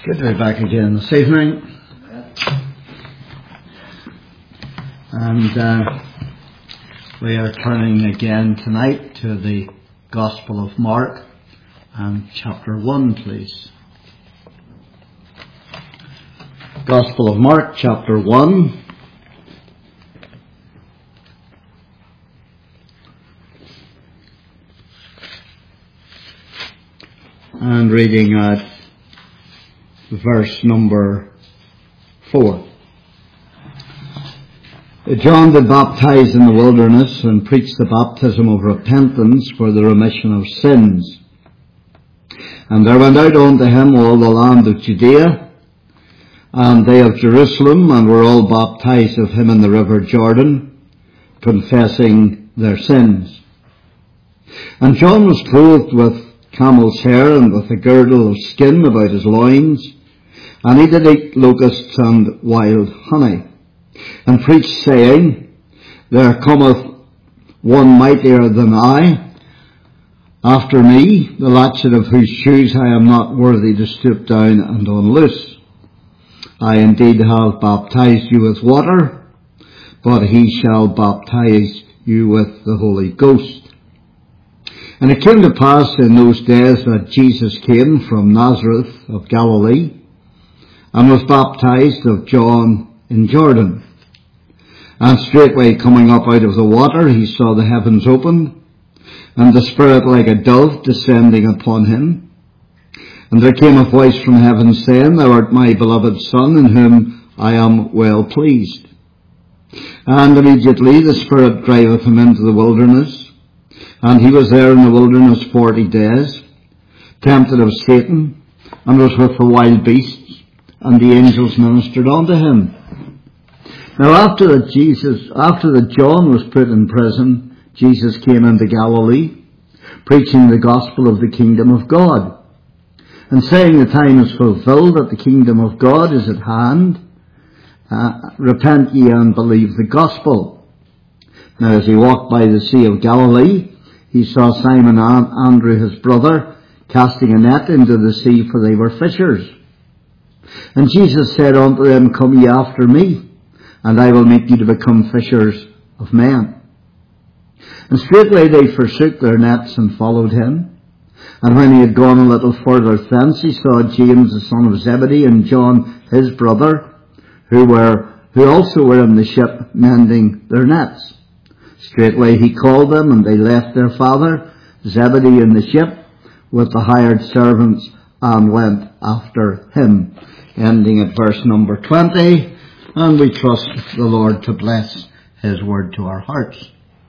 Good to be back again this evening. And we are turning again tonight to the Gospel of Mark and chapter 1, please. Gospel of Mark, chapter 1. And reading at verse number 4. John did baptize in the wilderness and preached the baptism of repentance for the remission of sins. And there went out unto him all the land of Judea, and they of Jerusalem, and were all baptized of him in the river Jordan, confessing their sins. And John was clothed with camel's hair, and with a girdle of skin about his loins, and he did eat locusts and wild honey, and preached, saying, There cometh one mightier than I after me, the latchet of whose shoes I am not worthy to stoop down and unloose. I indeed have baptized you with water, but he shall baptize you with the Holy Ghost. And it came to pass in those days that Jesus came from Nazareth of Galilee, and was baptized of John in Jordan. And straightway coming up out of the water, he saw the heavens opened, and the Spirit like a dove descending upon him. And there came a voice from heaven saying, Thou art my beloved Son, in whom I am well pleased. And immediately the Spirit driveth him into the wilderness, and he was there in the wilderness 40 days, tempted of Satan, and was with the wild beasts, and the angels ministered unto him. Now after that John was put in prison, Jesus came into Galilee, preaching the gospel of the kingdom of God, and saying, The time is fulfilled, that the kingdom of God is at hand. Repent ye and believe the gospel. Now as he walked by the sea of Galilee, he saw Simon and Andrew his brother casting a net into the sea, for they were fishers. And Jesus said unto them, Come ye after me, and I will make you to become fishers of men. And straightway they forsook their nets and followed him. And when he had gone a little further thence, he saw James the son of Zebedee and John his brother, who also were in the ship mending their nets. Straightway he called them, and they left their father Zebedee in the ship with the hired servants, and went after him. Ending at verse number 20, and we trust the Lord to bless his word to our hearts.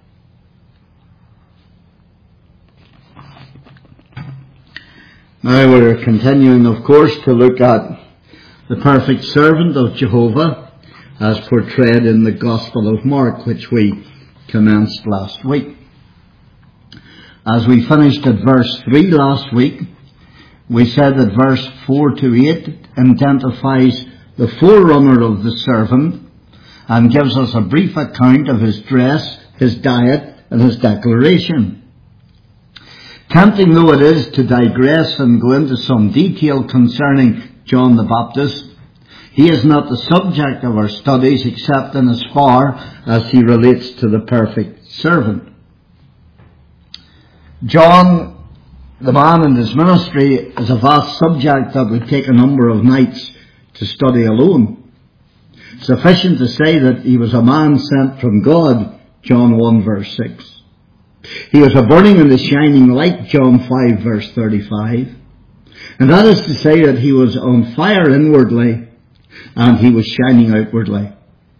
Now we're continuing, of course, to look at the perfect servant of Jehovah as portrayed in the Gospel of Mark, which we commenced last week. As we finished at verse 3 last week, we said that verse 4 to 8 identifies the forerunner of the servant and gives us a brief account of his dress, his diet, and his declaration. Tempting though it is to digress and go into some detail concerning John the Baptist, he is not the subject of our studies except in as far as he relates to the perfect servant. John, the man and his ministry, is a vast subject that would take a number of nights to study alone. Sufficient to say that he was a man sent from God, John 1 verse 6. He was a burning and a shining light, John 5 verse 35. And that is to say that he was on fire inwardly and he was shining outwardly.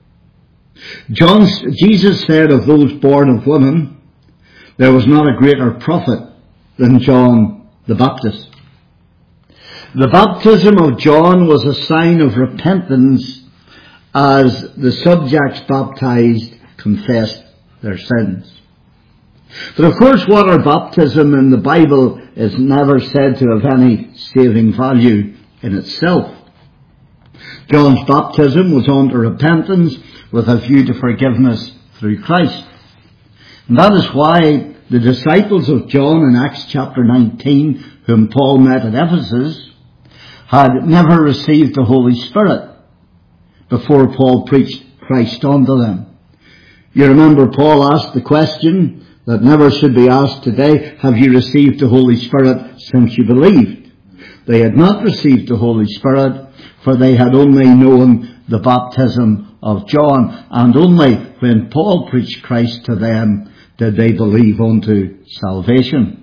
Jesus said of those born of women, there was not a greater prophet than John the Baptist. The baptism of John was a sign of repentance as the subjects baptized confessed their sins. But of course, water baptism in the Bible is never said to have any saving value in itself. John's baptism was unto repentance with a view to forgiveness through Christ. And that is why the disciples of John in Acts chapter 19, whom Paul met at Ephesus, had never received the Holy Spirit before Paul preached Christ unto them. You remember Paul asked the question that never should be asked today, have you received the Holy Spirit since you believed? They had not received the Holy Spirit, for they had only known the baptism of John, and only when Paul preached Christ to them did they believe unto salvation.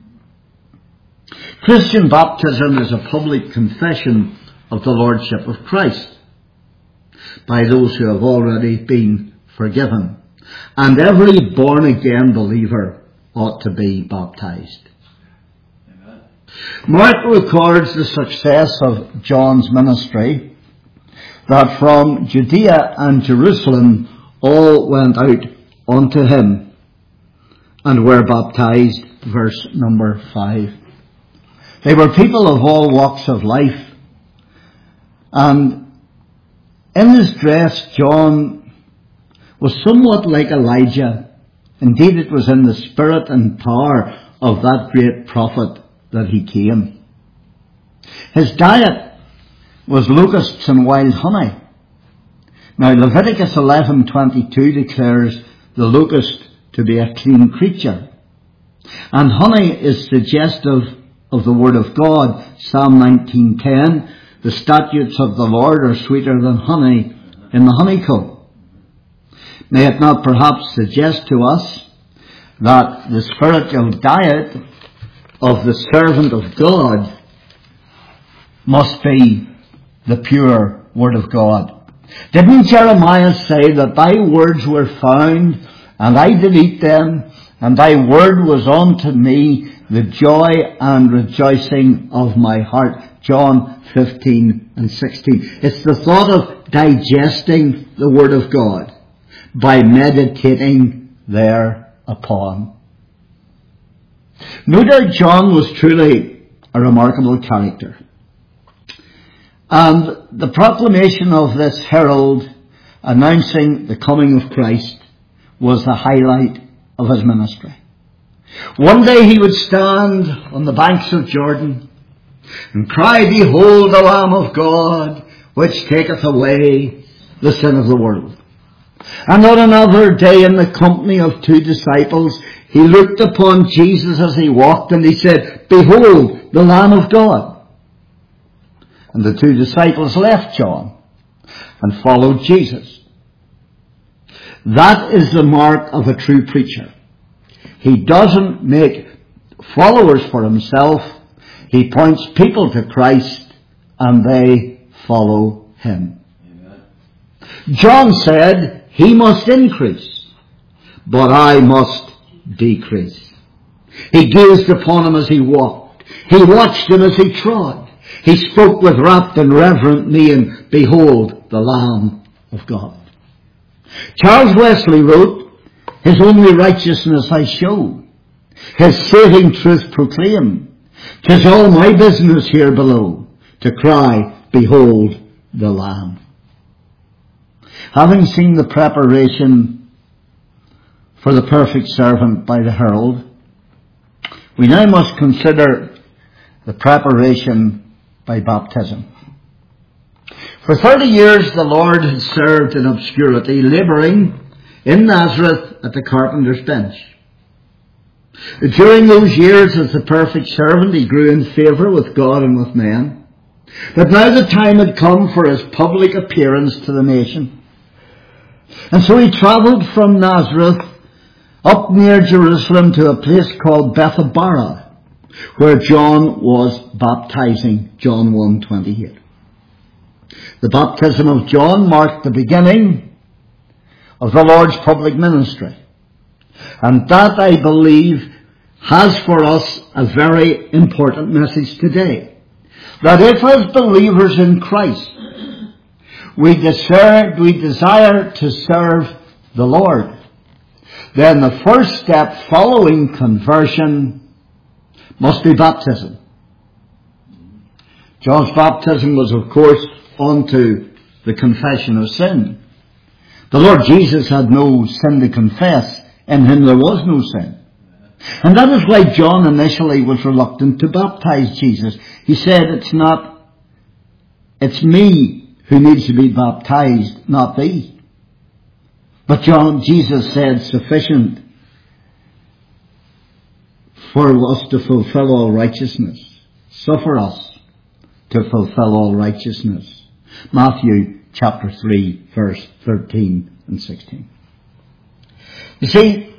Christian baptism is a public confession of the Lordship of Christ by those who have already been forgiven. And every born-again believer ought to be baptized. Amen. Mark records the success of John's ministry, that from Judea and Jerusalem all went out unto him and were baptized, verse number 5. They were people of all walks of life, and in his dress John was somewhat like Elijah. Indeed, it was in the spirit and power of that great prophet that he came. His diet was locusts and wild honey. Now, Leviticus 11:22 declares the locust to be a clean creature. And honey is suggestive of the Word of God. Psalm 19:10, the statutes of the Lord are sweeter than honey in the honeycomb. May it not perhaps suggest to us that the spiritual diet of the servant of God must be the pure Word of God? Didn't Jeremiah say that thy words were found, and I did eat them, and thy word was unto me the joy and rejoicing of my heart? John 15 and 16. It's the thought of digesting the Word of God by meditating thereupon. No doubt John was truly a remarkable character. And the proclamation of this herald announcing the coming of Christ was the highlight of his ministry. One day he would stand on the banks of Jordan and cry, behold the Lamb of God, which taketh away the sin of the world. And on another day, in the company of two disciples, he looked upon Jesus as he walked, and he said, behold the Lamb of God. And the two disciples left John and followed Jesus. That is the mark of a true preacher. He doesn't make followers for himself. He points people to Christ, and they follow him. Amen. John said, he must increase, but I must decrease. He gazed upon him as he walked. He watched him as he trod. He spoke with rapt and reverent mien, behold the Lamb of God. Charles Wesley wrote, his only righteousness I show, his saving truth proclaim. 'Tis all my business here below to cry, behold the Lamb. Having seen the preparation for the perfect servant by the herald, we now must consider the preparation by baptism. For 30 years the Lord had served in obscurity, labouring in Nazareth at the carpenter's bench. During those years as the perfect servant, he grew in favour with God and with men. But now the time had come for his public appearance to the nation. And so he travelled from Nazareth up near Jerusalem to a place called Bethabara, where John was baptizing, John 1:28. The baptism of John marked the beginning of the Lord's public ministry. And that, I believe, has for us a very important message today. That if as believers in Christ, we desire to serve the Lord, then the first step following conversion must be baptism. John's baptism was, of course, unto the confession of sin. The Lord Jesus had no sin to confess. In him there was no sin. And that is why John initially was reluctant to baptize Jesus. He said, it's not It's me who needs to be baptized, not thee. But Jesus said, sufficient for us to fulfill all righteousness. Suffer us to fulfill all righteousness. Matthew chapter 3, verse 13 and 16. You see,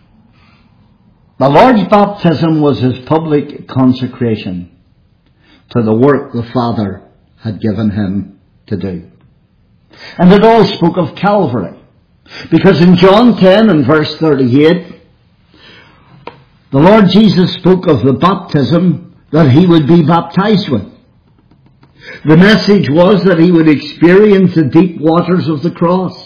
the Lord's baptism was his public consecration to the work the Father had given him to do. And it all spoke of Calvary. Because in John 10 and verse 38, the Lord Jesus spoke of the baptism that he would be baptized with. The message was that he would experience the deep waters of the cross,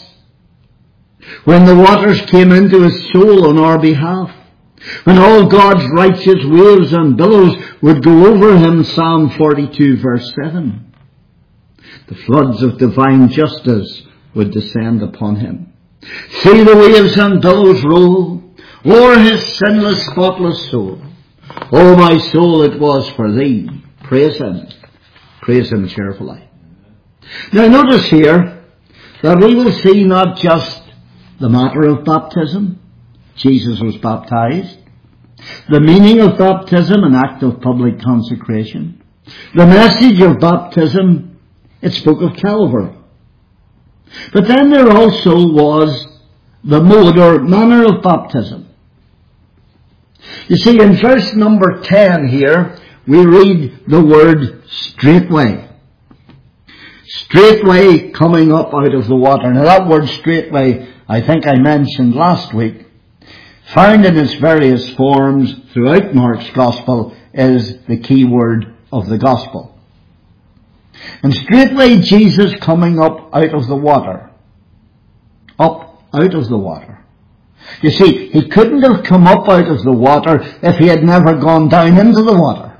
when the waters came into his soul on our behalf, when all God's righteous waves and billows would go over him, Psalm 42 verse 7. The floods of divine justice would descend upon him. See the waves and billows roll o'er his sinless, spotless soul. O my soul, it was for thee. Praise him. Praise him cheerfully. Now notice here that we will see not just the matter of baptism. Jesus was baptized. The meaning of baptism, an act of public consecration. The message of baptism, it spoke of Calvary. But then there also was the mode or manner of baptism. You see, in verse number 10 here, we read the word straightway. Straightway coming up out of the water. Now that word straightway, I think I mentioned last week, found in its various forms throughout Mark's Gospel, is the key word of the Gospel. And straightway Jesus coming up out of the water. Up out of the water. You see, he couldn't have come up out of the water if he had never gone down into the water.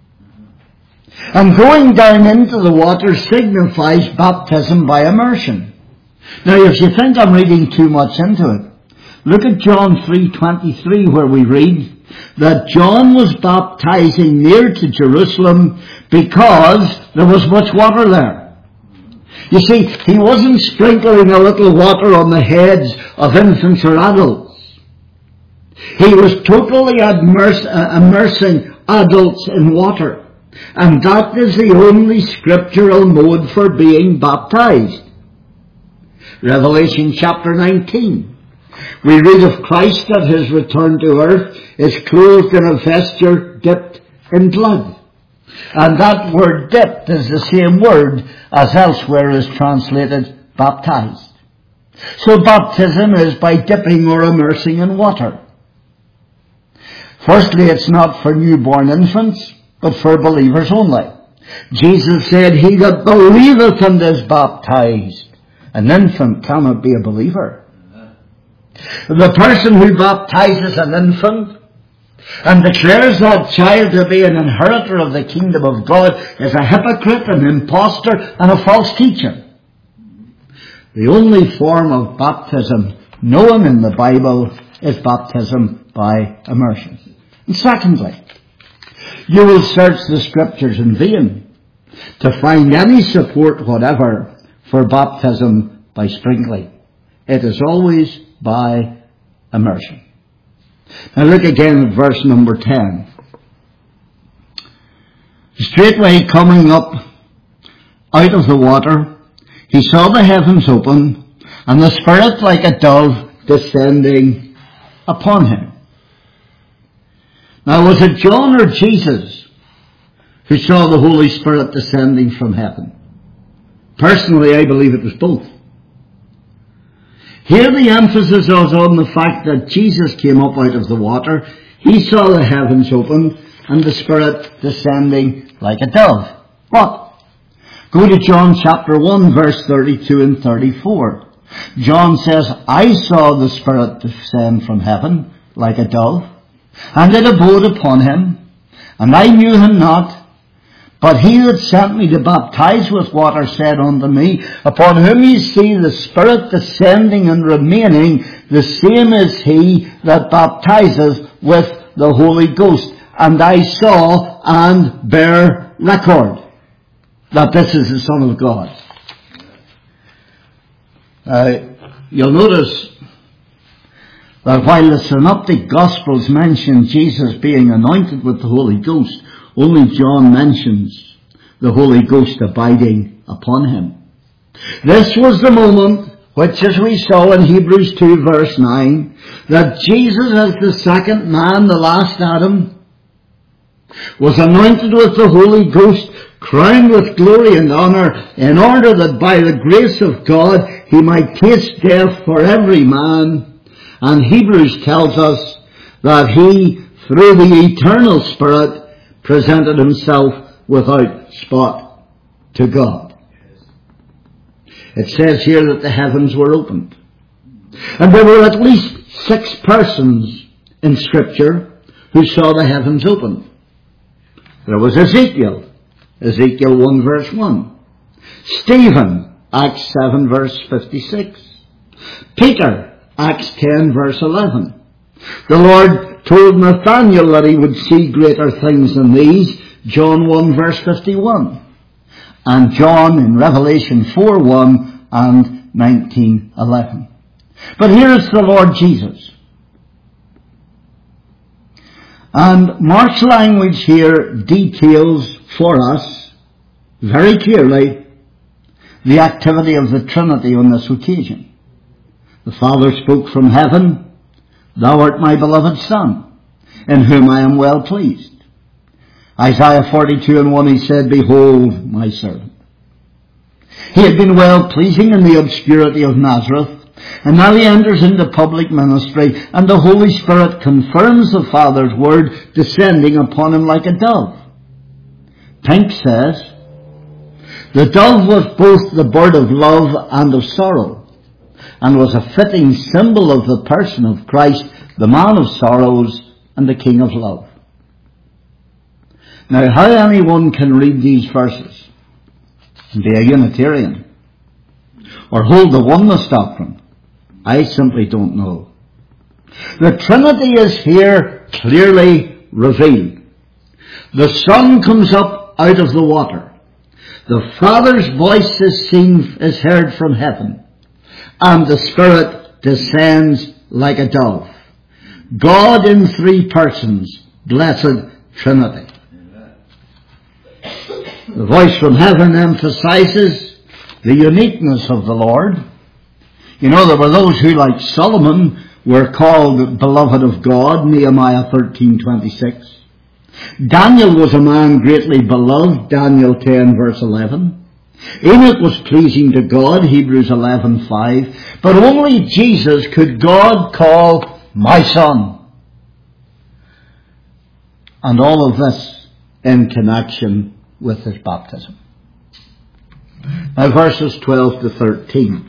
And going down into the water signifies baptism by immersion. Now, if you think I'm reading too much into it, look at John 3:23, where we read that John was baptizing near to Jerusalem because there was much water there. You see, he wasn't sprinkling a little water on the heads of infants or adults. He was totally immersing adults in water. And that is the only scriptural mode for being baptized. Revelation chapter 19. We read of Christ at his return to earth is clothed in a vesture dipped in blood. And that word dipped is the same word as elsewhere is translated baptized. So baptism is by dipping or immersing in water. Firstly, it's not for newborn infants, but for believers only. Jesus said, he that believeth and is baptized. An infant cannot be a believer. The person who baptizes an infant and declares that child to be an inheritor of the kingdom of God is a hypocrite, an impostor, and a false teacher. The only form of baptism known in the Bible is baptism by immersion. And secondly, you will search the scriptures in vain to find any support whatever for baptism by sprinkling. It is always by immersion. Now look again at verse number 10. Straightway coming up out of the water, he saw the heavens open, and the Spirit like a dove descending upon him. Now was it John or Jesus who saw the Holy Spirit descending from heaven? Personally, I believe it was both. Here the emphasis is on the fact that Jesus came up out of the water. He saw the heavens open and the Spirit descending like a dove. What? Go to John chapter 1 verse 32 and 34. John says, I saw the Spirit descend from heaven like a dove, and it abode upon him, and I knew him not. But he that sent me to baptize with water said unto me, upon whom ye see the Spirit descending and remaining, the same is he that baptizeth with the Holy Ghost. And I saw and bear record. that this is the Son of God. You'll notice that while the Synoptic Gospels mention Jesus being anointed with the Holy Ghost, only John mentions the Holy Ghost abiding upon him. This was the moment which, as we saw in Hebrews 2 verse 9, that Jesus as the second man, the last Adam, was anointed with the Holy Ghost, crowned with glory and honour, in order that by the grace of God he might taste death for every man. And Hebrews tells us that he, through the eternal Spirit, presented himself without spot to God. It says here that the heavens were opened. And there were at least 6 persons in Scripture who saw the heavens opened. There was Ezekiel 1 verse 1. Stephen, Acts 7 verse 56. Peter, Acts 10 verse 11. The Lord told Nathanael that he would see greater things than these, John 1 verse 51. And John in Revelation 4:1 and 19:11. But here is the Lord Jesus. And Mark's language here details for us very clearly the activity of the Trinity on this occasion. The Father spoke from heaven, "Thou art my beloved Son, in whom I am well pleased." Isaiah 42:1 he said, "Behold my servant." He had been well pleasing in the obscurity of Nazareth, and now he enters into public ministry, and the Holy Spirit confirms the Father's word, descending upon him like a dove. Pink says, "The dove was both the bird of love and of sorrow, and was a fitting symbol of the person of Christ, the man of sorrows and the King of love." Now, how anyone can read these verses and be a Unitarian or hold the oneness doctrine, I simply don't know. The Trinity is here clearly revealed. The Son comes up out of the water. The Father's voice is heard from heaven. And the Spirit descends like a dove. God in 3 persons, blessed Trinity. The voice from heaven emphasizes the uniqueness of the Lord. You know, there were those who, like Solomon, were called beloved of God, Nehemiah 13:26. Daniel was a man greatly beloved, Daniel 10 verse 11. Enoch was pleasing to God, Hebrews 11:5. But only Jesus could God call my Son. And all of this in connection with his baptism. Now verses 12 to 13.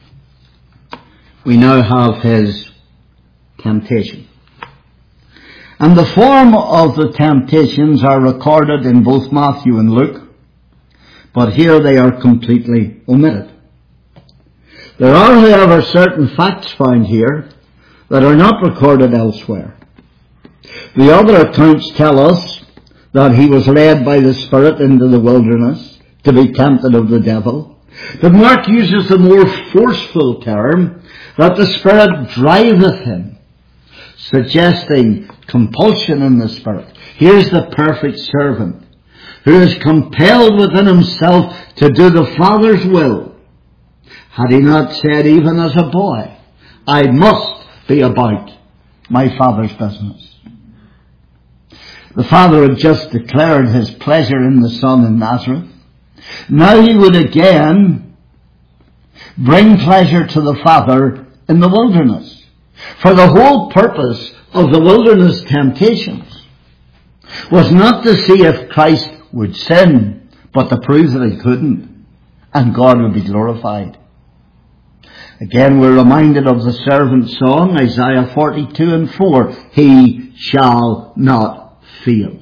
We now have his temptation. And the form of the temptations are recorded in both Matthew and Luke, but here they are completely omitted. There are, however, certain facts found here that are not recorded elsewhere. The other accounts tell us that he was led by the Spirit into the wilderness to be tempted of the devil. But Mark uses the more forceful term that the Spirit driveth him, suggesting compulsion in the Spirit. Here's the perfect servant who is compelled within himself to do the Father's will. Had he not said, even as a boy, I must be about my Father's business. The Father had just declared his pleasure in the Son in Nazareth. Now he would again bring pleasure to the Father in the wilderness. For the whole purpose of the wilderness temptations was not to see if Christ would sin, but to prove that he couldn't, and God would be glorified. Again, we're reminded of the servant song, Isaiah 42:4. He shall not fail.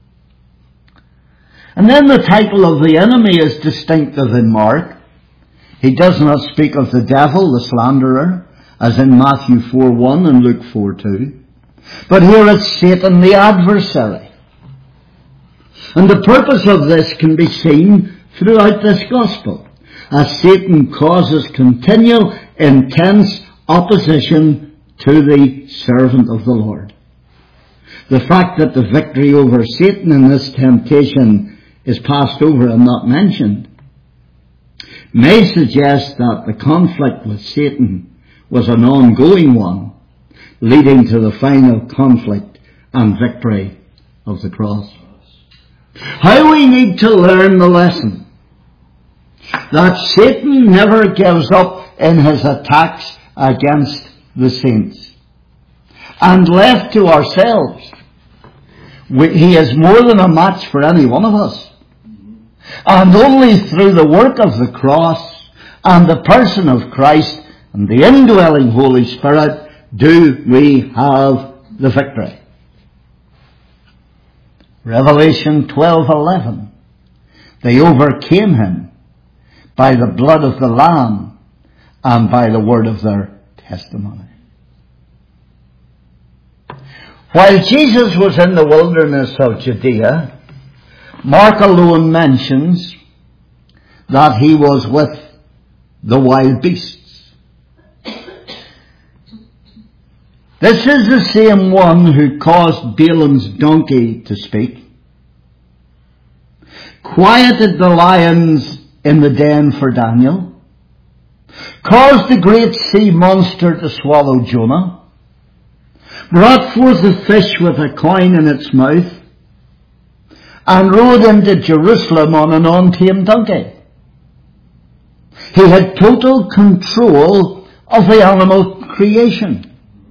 And then the title of the enemy is distinctive in Mark. He does not speak of the devil, the slanderer, as in Matthew 4:1 and Luke 4:2. But here it's Satan, the adversary. And the purpose of this can be seen throughout this gospel, as Satan causes continual, intense opposition to the servant of the Lord. The fact that the victory over Satan in this temptation is passed over and not mentioned may suggest that the conflict with Satan was an ongoing one, leading to the final conflict and victory of the cross. How we need to learn the lesson that Satan never gives up in his attacks against the saints. And left to ourselves, he is more than a match for any one of us. And only through the work of the cross and the person of Christ and the indwelling Holy Spirit do we have the victory. Revelation 12:11. They overcame him by the blood of the Lamb and by the word of their testimony. While Jesus was in the wilderness of Judea, Mark alone mentions that he was with the wild beasts. This is the same one who caused Balaam's donkey to speak, quieted the lions in the den for Daniel, caused the great sea monster to swallow Jonah, brought forth a fish with a coin in its mouth, and rode into Jerusalem on an untamed donkey. He had total control of the animal creation.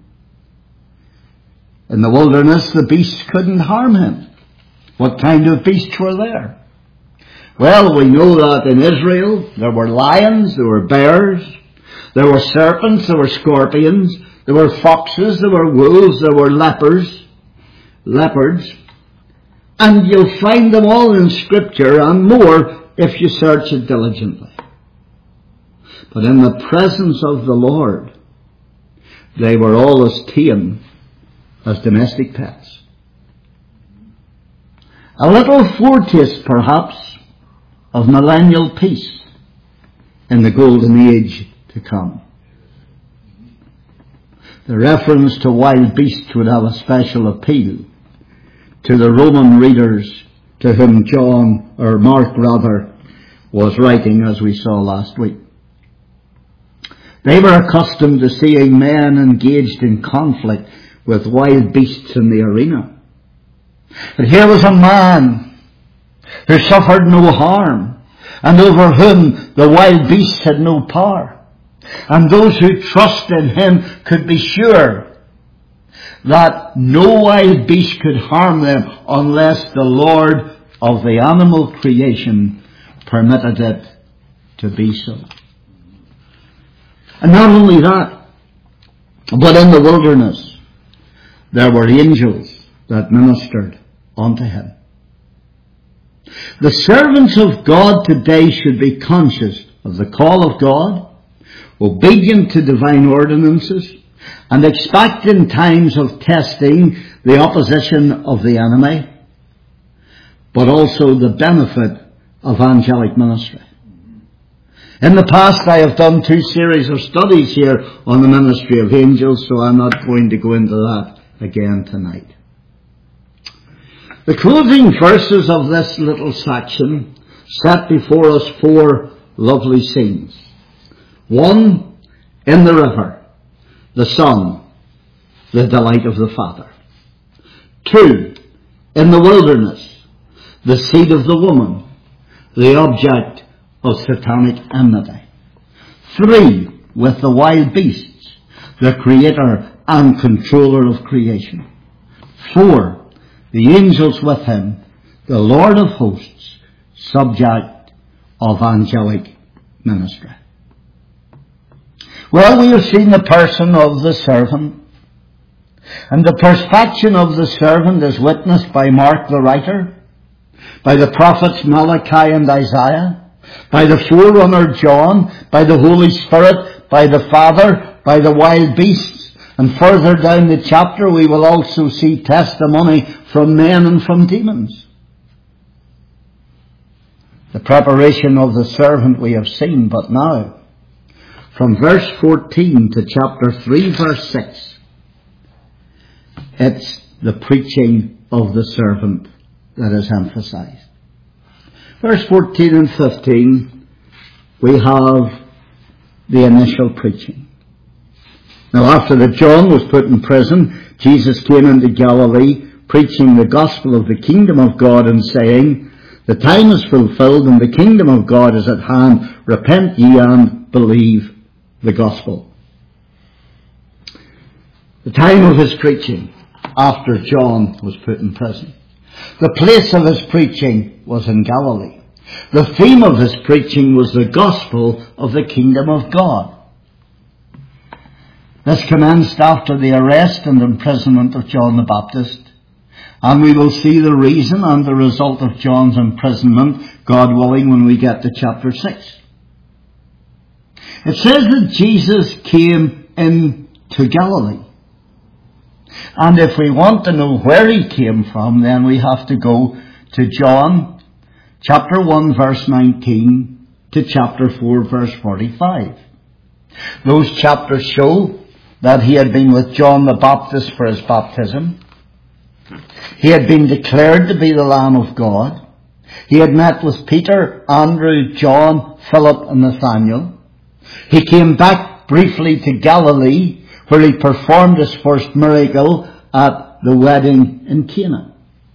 In the wilderness, the beasts couldn't harm him. What kind of beasts were there? Well, we know that in Israel there were lions, there were bears, there were serpents, there were scorpions, there were foxes, there were wolves, there were leopards. And you'll find them all in Scripture and more if you search it diligently. But in the presence of the Lord, they were all as tame as domestic pets. A little foretaste, perhaps, of millennial peace in the golden age to come. The reference to wild beasts would have a special appeal to the Roman readers to whom Mark was writing, as we saw last week. They were accustomed to seeing men engaged in conflict with wild beasts in the arena. But here was a man who suffered no harm, and over whom the wild beasts had no power. And those who trust in him could be sure that no wild beast could harm them unless the Lord of the animal creation permitted it to be so. And not only that, but in the wilderness there were angels that ministered unto him. The servants of God today should be conscious of the call of God, obedient to divine ordinances, and expect in times of testing the opposition of the enemy, but also the benefit of angelic ministry. In the past I have done 2 series of studies here on the ministry of angels, so I'm not going to go into that again tonight. The closing verses of this little section set before us 4 lovely scenes. 1, in the river, the Son, the delight of the Father. 2, in the wilderness, the seed of the woman, the object of satanic enmity. 3, with the wild beasts, the creator and controller of creation. 4, the angels with him, the Lord of hosts, subject of angelic ministry. Well, we have seen the person of the servant, and the perfection of the servant is witnessed by Mark the writer, by the prophets Malachi and Isaiah, by the forerunner John, by the Holy Spirit, by the Father, by the wild beasts, and further down the chapter we will also see testimony from men and from demons. The preparation of the servant we have seen, but now, from verse 14 to chapter 3, verse 6, it's the preaching of the servant that is emphasized. Verse 14 and 15, we have the initial preaching. Now, after that John was put in prison, Jesus came into Galilee, preaching the gospel of the kingdom of God and saying, "The time is fulfilled and the kingdom of God is at hand. Repent ye and believe the gospel." The time of his preaching after John was put in prison. The place of his preaching was in Galilee. The theme of his preaching was the gospel of the kingdom of God. This commenced after the arrest and imprisonment of John the Baptist. And we will see the reason and the result of John's imprisonment, God willing, when we get to chapter 6. It says that Jesus came into Galilee. And if we want to know where he came from, then we have to go to John chapter 1 verse 19 to chapter 4 verse 45. Those chapters show that he had been with John the Baptist for his baptism. He had been declared to be the Lamb of God. He had met with Peter, Andrew, John, Philip and Nathanael. He came back briefly to Galilee, where he performed his first miracle at the wedding in Cana.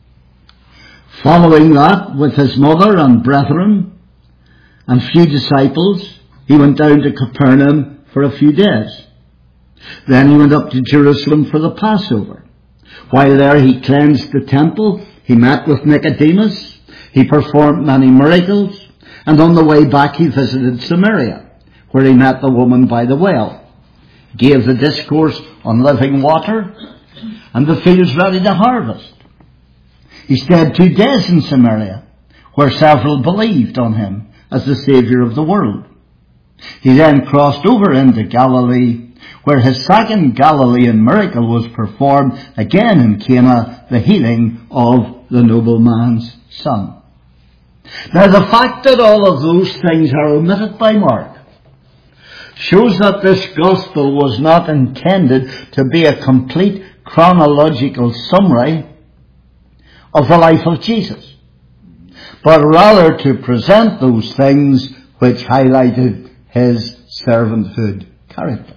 Following that, with his mother and brethren and few disciples, he went down to Capernaum for a few days. Then he went up to Jerusalem for the Passover. While there he cleansed the temple, he met with Nicodemus, he performed many miracles, and on the way back he visited Samaria, where he met the woman by the well, gave the discourse on living water, and the fields ready to harvest. He stayed 2 days in Samaria, where several believed on him as the Saviour of the world. He then crossed over into Galilee, where his second Galilean miracle was performed again in Cana, the healing of the nobleman's son. Now, the fact that all of those things are omitted by Mark shows that this gospel was not intended to be a complete chronological summary of the life of Jesus, but rather to present those things which highlighted his servanthood character.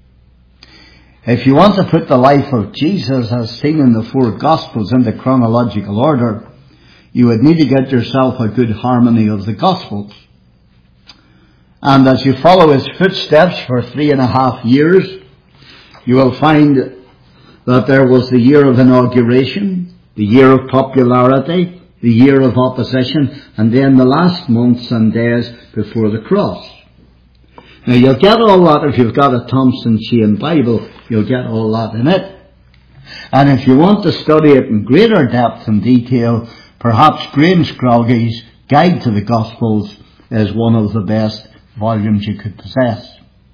If you want to put the life of Jesus as seen in the 4 Gospels into chronological order, you would need to get yourself a good harmony of the Gospels. And as you follow his footsteps for 3.5 years, you will find that there was the year of inauguration, the year of popularity, the year of opposition, and then the last months and days before the cross. Now, you'll get all that if you've got a Thompson Chain Bible. You'll get all that in it. And if you want to study it in greater depth and detail, perhaps Graham Scroggy's Guide to the Gospels is one of the best volumes you could possess.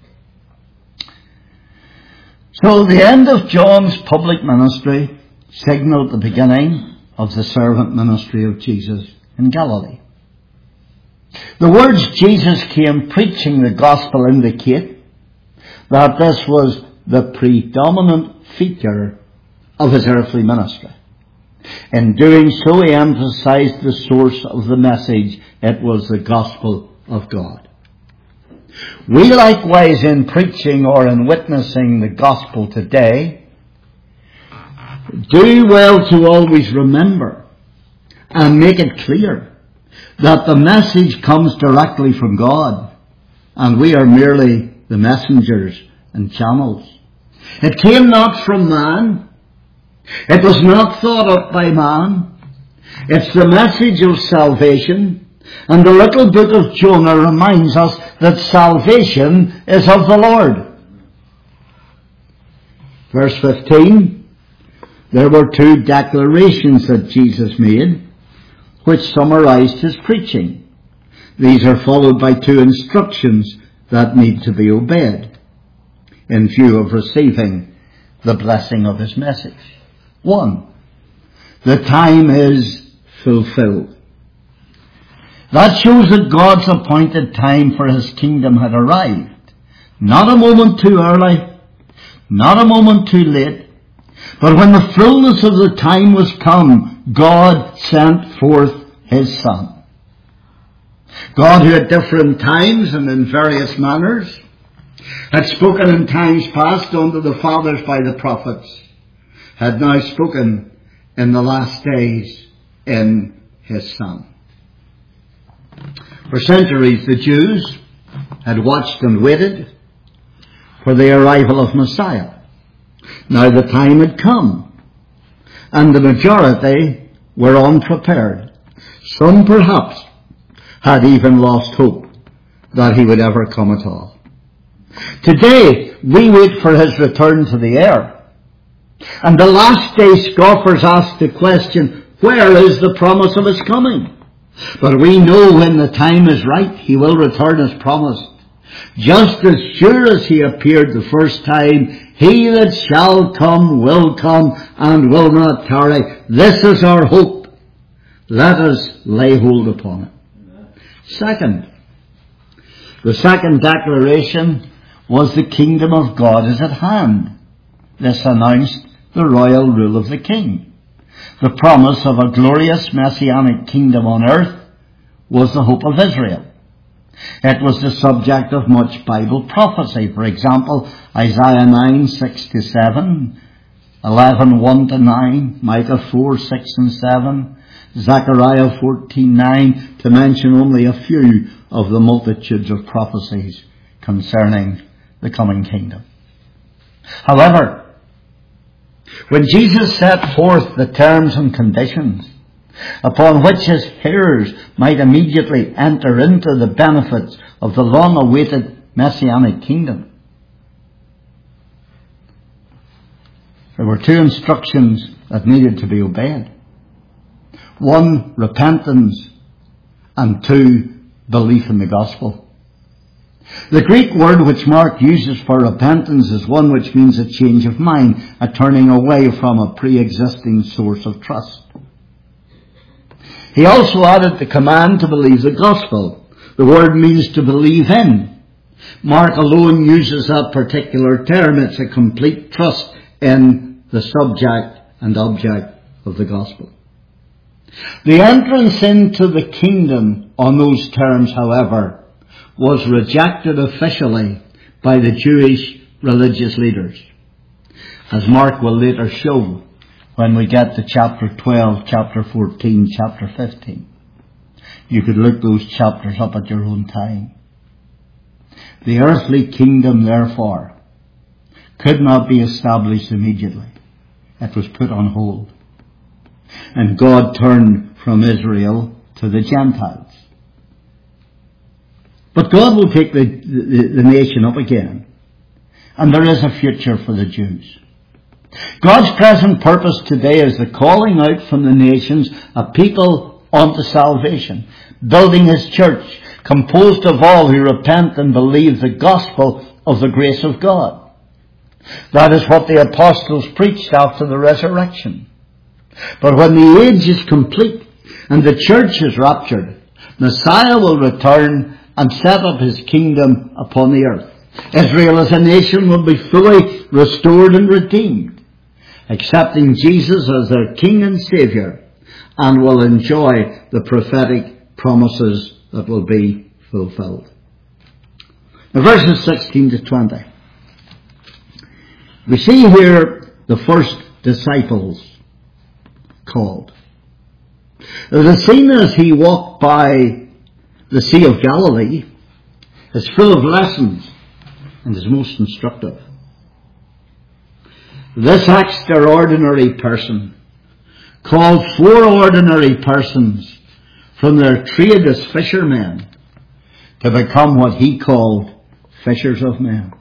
So the end of John's public ministry signaled the beginning of the servant ministry of Jesus in Galilee. The words "Jesus came preaching the gospel" indicate that this was the predominant feature of his earthly ministry. In doing so, he emphasized the source of the message. It was the gospel of God. We likewise, in preaching or in witnessing the gospel today, do well to always remember and make it clear that the message comes directly from God, and we are merely the messengers and channels. It came not from man. It was not thought up by man. It's the message of salvation, and the little book of Jonah reminds us that salvation is of the Lord. Verse 15, there were 2 declarations that Jesus made, which summarized his preaching. These are followed by 2 instructions that need to be obeyed in view of receiving the blessing of his message. 1, the time is fulfilled. That shows that God's appointed time for his kingdom had arrived. Not a moment too early, not a moment too late, but when the fullness of the time was come, God sent forth his Son. God, who at different times and in various manners had spoken in times past unto the fathers by the prophets, had now spoken in the last days in his Son. For centuries the Jews had watched and waited for the arrival of Messiah. Now the time had come, and the majority were unprepared. Some perhaps had even lost hope that he would ever come at all. Today we wait for his return to the air. And the last day scoffers ask the question, where is the promise of his coming? But we know when the time is right, he will return as promised. Just as sure as he appeared the first time, he that shall come will come and will not tarry. This is our hope. Let us lay hold upon it. Second, the second declaration was the kingdom of God is at hand. This announced the royal rule of the king. The promise of a glorious messianic kingdom on earth was the hope of Israel. It was the subject of much Bible prophecy. For example, Isaiah 9, 6-7, 11, 1-9, Micah 4, 6 and 7, Zechariah 14, 9, to mention only a few of the multitudes of prophecies concerning the coming kingdom. However, when Jesus set forth the terms and conditions upon which his hearers might immediately enter into the benefits of the long-awaited messianic kingdom, there were two instructions that needed to be obeyed. One, repentance, and two, belief in the gospel. The Greek word which Mark uses for repentance is one which means a change of mind, a turning away from a pre-existing source of trust. He also added the command to believe the gospel. The word means to believe in. Mark alone uses that particular term. It's a complete trust in the subject and object of the gospel. The entrance into the kingdom on those terms, however, was rejected officially by the Jewish religious leaders, as Mark will later show when we get to chapter 12, chapter 14, chapter 15. You could look those chapters up at your own time. The earthly kingdom, therefore, could not be established immediately. It was put on hold. And God turned from Israel to the Gentiles. But God will take the nation up again. And there is a future for the Jews. God's present purpose today is the calling out from the nations a people unto salvation, building his church, composed of all who repent and believe the gospel of the grace of God. That is what the apostles preached after the resurrection. But when the age is complete and the church is raptured, Messiah will return and set up his kingdom upon the earth. Israel as a nation will be fully restored and redeemed, accepting Jesus as their King and Saviour, and will enjoy the prophetic promises that will be fulfilled. Now, verses 16-20. We see here the first disciples called. The scene as he walked by the Sea of Galilee is full of lessons and is most instructive. This extraordinary person called 4 ordinary persons from their trade as fishermen to become what he called fishers of men.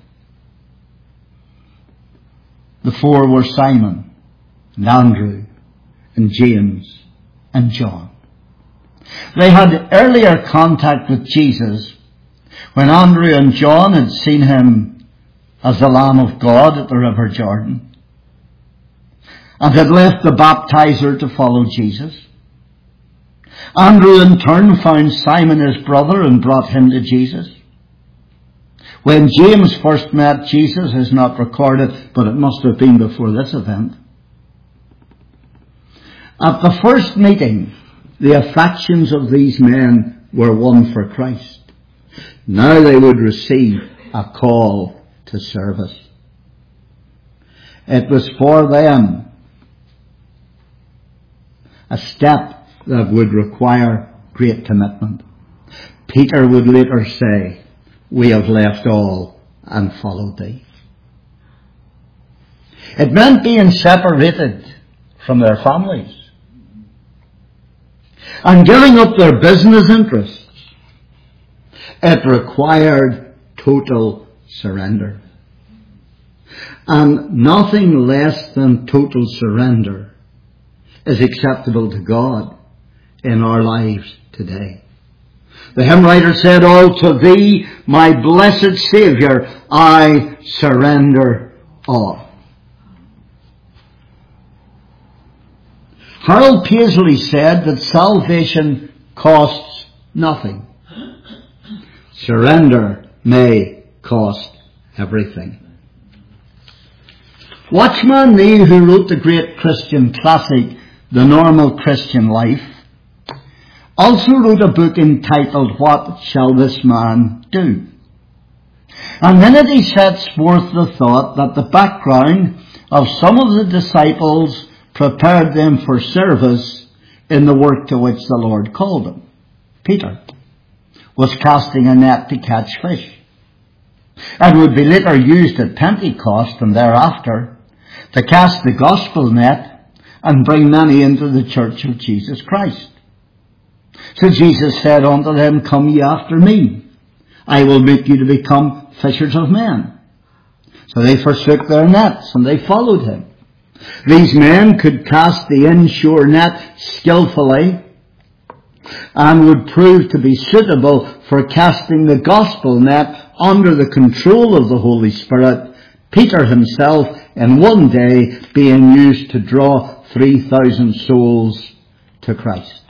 The 4 were Simon and Andrew and James and John. They had earlier contact with Jesus when Andrew and John had seen him as the Lamb of God at the River Jordan and had left the baptizer to follow Jesus. Andrew in turn found Simon his brother and brought him to Jesus. When James first met Jesus is not recorded, but it must have been before this event. At the first meeting, the affections of these men were won for Christ. Now they would receive a call to service. It was for them a step that would require great commitment. Peter would later say, "We have left all and followed thee." It meant being separated from their families and giving up their business interests. It required total surrender. And nothing less than total surrender is acceptable to God in our lives today. The hymn writer said, "All to thee, my blessed Saviour, I surrender all." Harold Paisley said that salvation costs nothing. Surrender may cost everything. Watchman Nee, who wrote the great Christian classic, The Normal Christian Life, also wrote a book entitled What Shall This Man Do? And in it he sets forth the thought that the background of some of the disciples prepared them for service in the work to which the Lord called them. Peter was casting a net to catch fish, and would be later used at Pentecost and thereafter to cast the gospel net and bring many into the church of Jesus Christ. So Jesus said unto them, "Come ye after me, I will make you to become fishers of men." So they forsook their nets and they followed him. These men could cast the inshore net skillfully and would prove to be suitable for casting the gospel net under the control of the Holy Spirit, Peter himself in one day being used to draw 3,000 souls to Christ.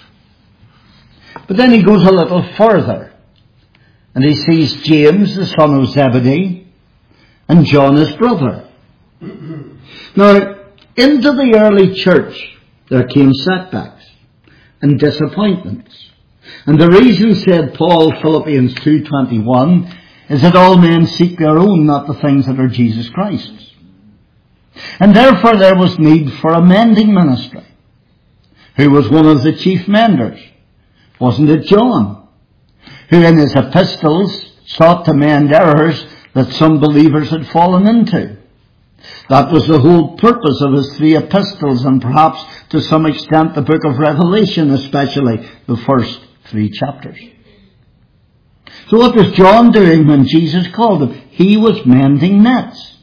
But then he goes a little further and he sees James, the son of Zebedee, and John his brother. Now, into the early church there came setbacks and disappointments. And the reason, said Paul, Philippians 2:21, is that all men seek their own, not the things that are Jesus Christ's. And therefore there was need for a mending ministry. Who was one of the chief menders? Wasn't it John, who in his epistles sought to mend errors that some believers had fallen into? That was the whole purpose of his 3 epistles, and perhaps to some extent the book of Revelation, especially the first 3 chapters. So what was John doing when Jesus called him? He was mending nets.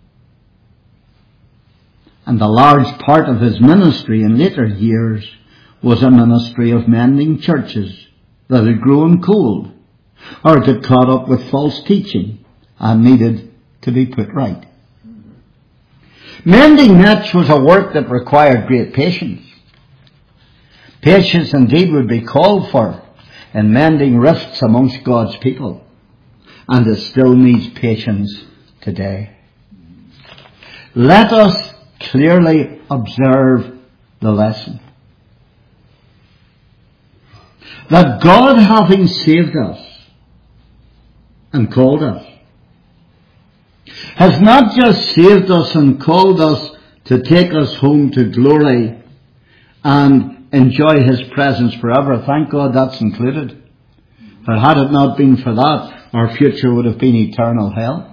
And a large part of his ministry in later years was a ministry of mending churches that had grown cold or got caught up with false teaching and needed to be put right. Mending nets was a work that required great patience. Patience indeed would be called for in mending rifts amongst God's people, and it still needs patience today. Let us clearly observe the lesson. That God, having saved us and called us, has not just saved us and called us to take us home to glory and enjoy his presence forever. Thank God that's included. For had it not been for that, our future would have been eternal hell.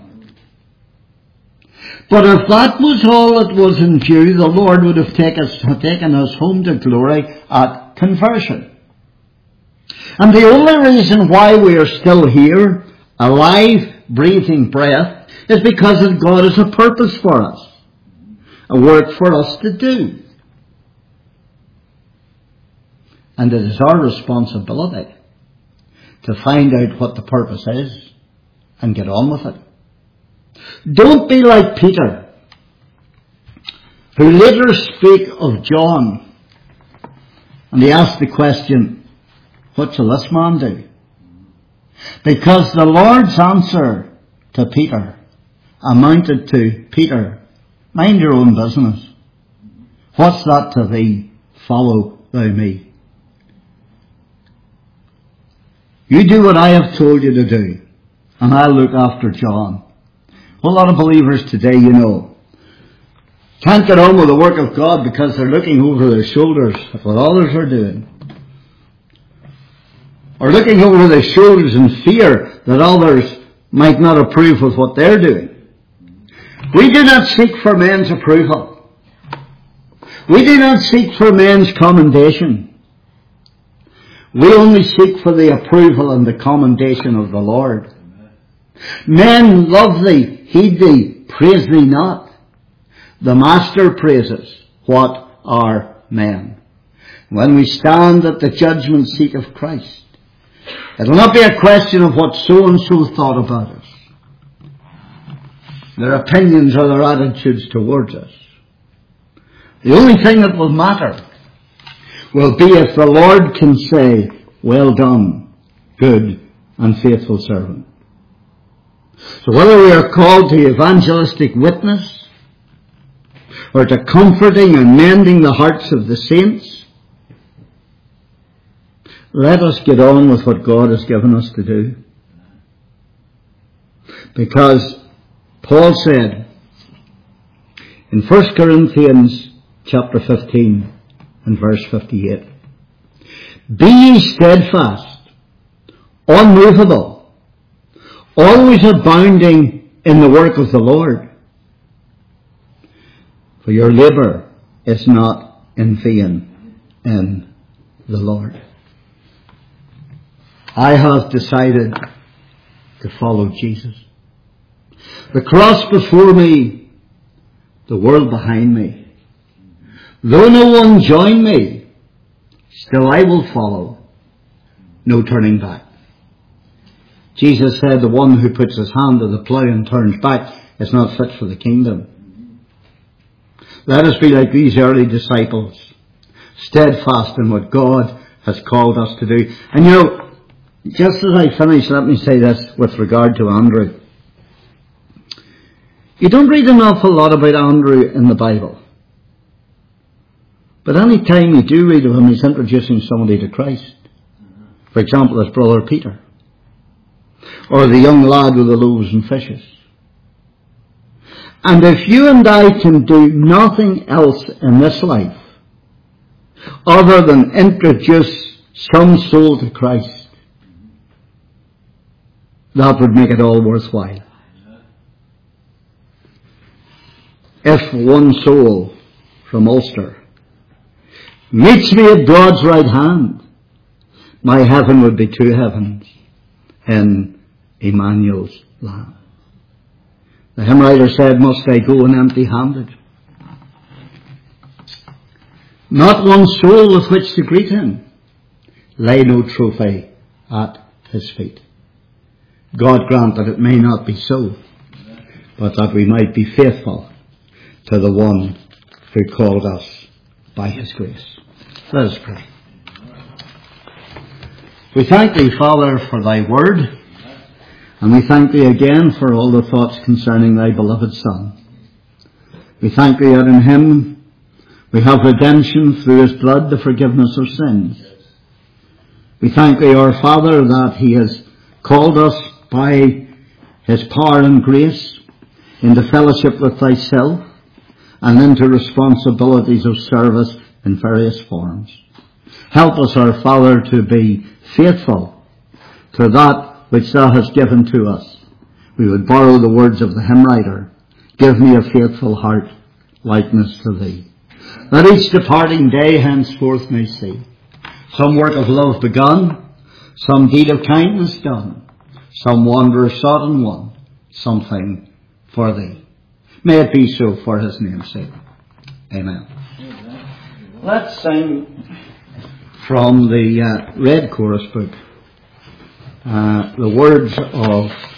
But if that was all that was in view, the Lord would have taken us home to glory at conversion. And the only reason why we are still here, alive, breathing breath, is because that God has a purpose for us, a work for us to do. And it is our responsibility to find out what the purpose is and get on with it. Don't be like Peter, who later spake of John And he asked the question, what shall this man do? Because the Lord's answer to Peter amounted to, Peter, mind your own business. What's that to thee? Follow thou me. You do what I have told you to do, and I'll look after John. A lot of believers today, can't get on with the work of God because they're looking over their shoulders at what others are doing. Or looking over their shoulders in fear that others might not approve of what they're doing. We do not seek for men's approval. We do not seek for men's commendation. We only seek for the approval and the commendation of the Lord. Men love thee, heed thee, praise thee not. The Master praises. What are men? When we stand at the judgment seat of Christ, it will not be a question of what so-and-so thought about us, their opinions or their attitudes towards us. The only thing that will matter will be if the Lord can say, well done, good and faithful servant. So whether we are called to evangelistic witness, or to comforting and mending the hearts of the saints, let us get on with what God has given us to do. Because Paul said in 1 Corinthians chapter 15 and verse 58, be ye steadfast, unmovable, always abounding in the work of the Lord. For your labour is not in vain in the Lord. I have decided to follow Jesus. The cross before me, the world behind me. Though no one join me, still I will follow. No turning back. Jesus said the one who puts his hand to the plough and turns back is not fit for the kingdom. Let us be like these early disciples, steadfast in what God has called us to do. And just as I finish, let me say this with regard to Andrew. You don't read an awful lot about Andrew in the Bible. But any time you do read of him, he's introducing somebody to Christ. For example, his brother Peter. Or the young lad with the loaves and fishes. And if you and I can do nothing else in this life other than introduce some soul to Christ, that would make it all worthwhile. If one soul from Ulster meets me at God's right hand, my heaven would be two heavens in Emmanuel's land. The hymn writer said, must I go in empty-handed? Not one soul with which to greet him. Lay no trophy at his feet. God grant that it may not be so, but that we might be faithful to the one who called us by his grace. Let us pray. We thank thee, Father, for thy word. And we thank thee again for all the thoughts concerning thy beloved Son. We thank thee that in him we have redemption through his blood, the forgiveness of sins. We thank thee, our Father, that he has called us by his power and grace into fellowship with thyself and into responsibilities of service in various forms. Help us, our Father, to be faithful to that which thou hast given to us. We would borrow the words of the hymn writer. Give me a faithful heart, likeness to thee. That each departing day henceforth may see some work of love begun, some deed of kindness done, some wanderer sought and won, something for thee. May it be so for his name's sake. Amen. Let's sing from the Red Chorus book the words of